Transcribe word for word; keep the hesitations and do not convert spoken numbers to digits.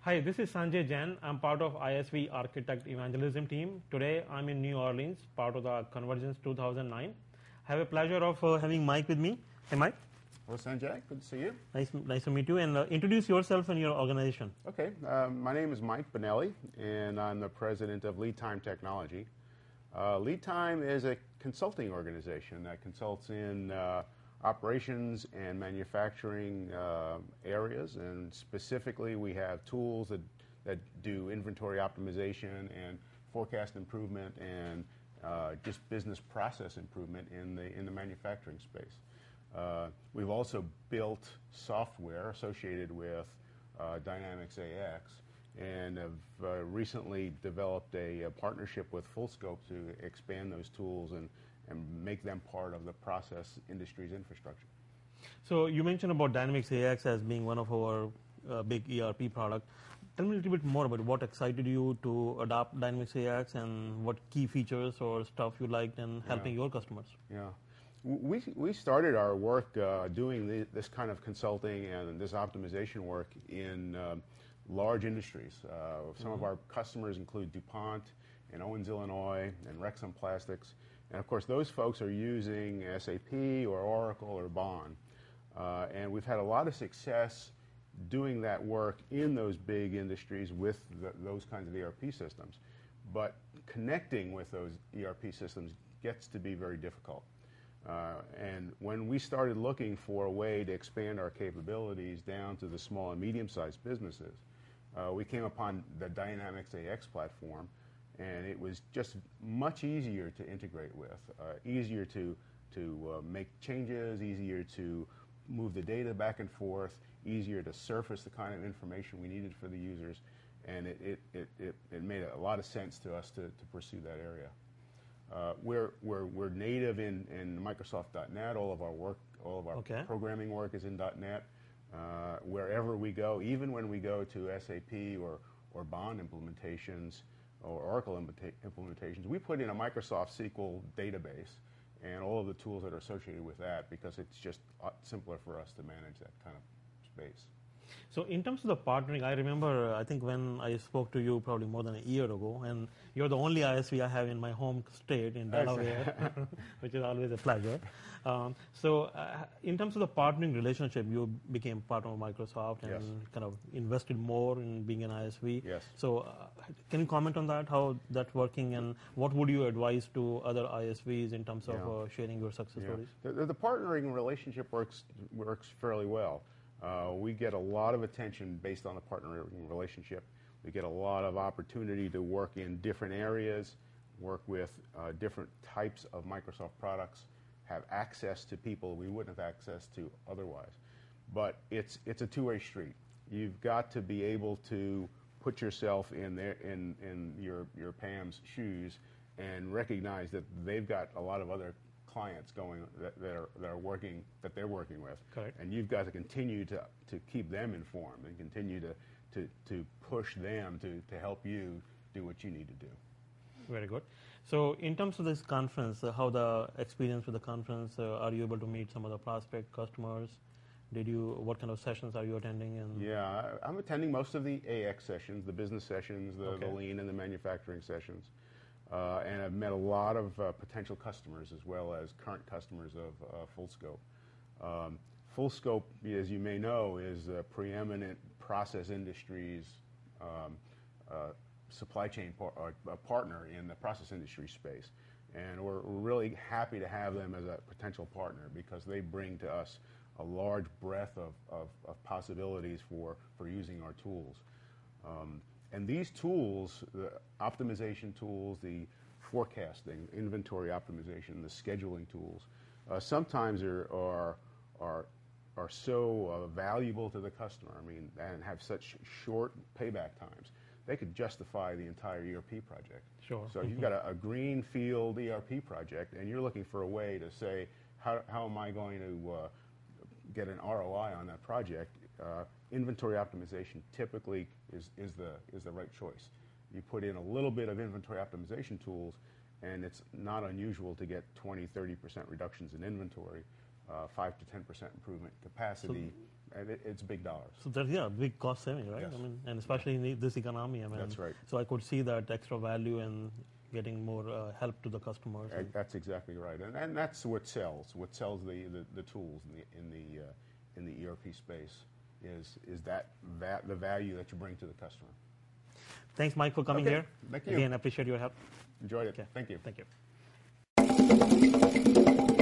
Hi, this is Sanjay Jain. I'm part of I S V Architect Evangelism team. Today I'm in New Orleans, part of the Convergence two thousand nine. I have a pleasure of uh, having Mike with me. Hey, Mike. Hello, Sanjay. Good to see you. Nice, nice to meet you. And uh, introduce yourself and your organization. Okay. Um, my name is Mike Bonelli, and I'm the president of Lead Time Technology. Uh, Lead Time is a consulting organization that consults in uh, operations and manufacturing uh, areas, and specifically we have tools that, that do inventory optimization and forecast improvement and uh, just business process improvement in the, in the manufacturing space. Uh, we've also built software associated with uh, Dynamics A X, and have uh, recently developed a, a partnership with Fullscope to expand those tools and, and make them part of the process industry's infrastructure. So you mentioned about Dynamics A X as being one of our uh, big E R P product. Tell me a little bit more about what excited you to adopt Dynamics A X and what key features or stuff you liked in helping Yeah. your customers. Yeah. We, we started our work uh, doing the, this kind of consulting and this optimization work in um, large industries. Uh, some Mm-hmm. of our customers include DuPont and Owens, Illinois, and Rexam Plastics. And of course, those folks are using S A P or Oracle or Bond. Uh, and we've had a lot of success doing that work in those big industries with the, those kinds of E R P systems. But connecting with those E R P systems gets to be very difficult. Uh, and when we started looking for a way to expand our capabilities down to the small and medium-sized businesses, uh, we came upon the Dynamics A X platform, and it was just much easier to integrate with, uh, easier to, to uh, make changes, easier to move the data back and forth, easier to surface the kind of information we needed for the users, and it, it, it, it, it made a lot of sense to us to, to pursue that area. Uh, we're, we're, we're native in, in Microsoft dot net. All of our work, all of our Okay. programming work is in .NET. Uh, wherever we go, even when we go to S A P or, or Bond implementations or Oracle implementa implementations, we put in a Microsoft S Q L database and all of the tools that are associated with that, because it's just uh, simpler for us to manage that kind of space. So in terms of the partnering, I remember, uh, I think when I spoke to you probably more than a year ago, and you're the only I S V I have in my home state in Delaware, which is always a pleasure. Um, so uh, in terms of the partnering relationship, you became part of Microsoft and Yes. kind of invested more in being an I S V. Yes. So uh, can you comment on that, how that's working, and what would you advise to other I S Vs in terms of Yeah. uh, sharing your success Yeah. stories? The, the partnering relationship works, works fairly well. Uh, we get a lot of attention based on the partnering relationship. We get a lot of opportunity to work in different areas, work with uh, different types of Microsoft products, have access to people we wouldn't have access to otherwise. But it's, it's a two-way street. You've got to be able to put yourself in, their, in, in your, your P A M's shoes and recognize that they've got a lot of other clients going that, that are that are working that they're working with. Correct. And you've got to continue to to keep them informed and continue to to, to push them to, to help you do what you need to do. Very good. So in terms of this conference, uh, how the experience with the conference, uh, are you able to meet some of the prospect customers? Did you, what kind of sessions are you attending? And Yeah, I, I'm attending most of the A X sessions, the business sessions, the, Okay. the lean and the manufacturing sessions. Uh, and I've met a lot of uh, potential customers as well as current customers of uh, Fullscope. Um, Fullscope, as you may know, is a preeminent process industries um, uh, supply chain par uh, partner in the process industry space. And we're really happy to have them as a potential partner, because they bring to us a large breadth of, of, of possibilities for, for using our tools. Um, And these tools, the optimization tools, the forecasting, inventory optimization, the scheduling tools, uh, sometimes are, are, are, are so uh, valuable to the customer, I mean, and have such short payback times. They could justify the entire E R P project. Sure. So you've got a, a greenfield E R P project, and you're looking for a way to say, how, how am I going to uh, get an R O I on that project? Uh, inventory optimization typically is, is, the, is the right choice. You put in a little bit of inventory optimization tools, and it's not unusual to get twenty, thirty percent reductions in inventory, uh, five to ten percent improvement in capacity, and it, it's big dollars. So that's, yeah, big cost saving, right? Yes. I mean, and especially in this economy, I mean. That's right. So I could see that extra value and getting more uh, help to the customers. Uh, That's exactly right, and, and that's what sells. What sells the, the, the tools in the in the uh, in the E R P space is is that va- the value that you bring to the customer. Thanks, Mike, for coming Okay. here. Thank you. Again, appreciate your help. Enjoyed it. Okay. Thank you. Thank you.